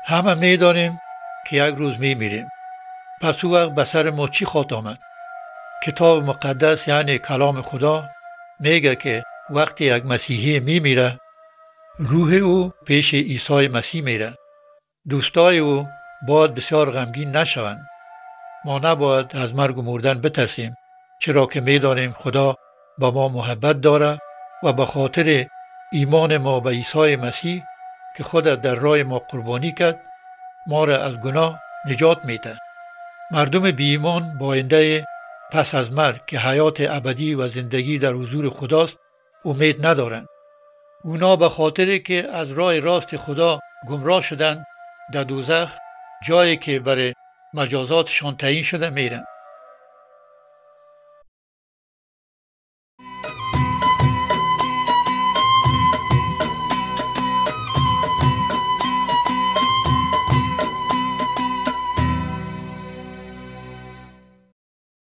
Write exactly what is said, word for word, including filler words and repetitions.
همه میدانیم که یک روز میمیریم. پس او وقت به سر ما چی خواهد آمد؟ کتاب مقدس یعنی کلام خدا میگه که وقتی یک مسیحی میمیره، روح او پیش عیسی مسیح میره. دوستای او باید بسیار غمگین نشوند. ما نباید از مرگ و مردن بترسیم، چرا که میدانیم خدا با ما محبت داره و به خاطر ایمان ما به عیسی مسیح که خود در راه ما قربانی کرد، ما را از گناه نجات میده. مردم بی ایمان با آینده پس از مرگ که حیات ابدی و زندگی در حضور خداست امید ندارند. اونا به خاطر که از راه راست خدا گمراه شدند، در دوزخ، جایی که برای مجازاتشان تعیین شده، میرن.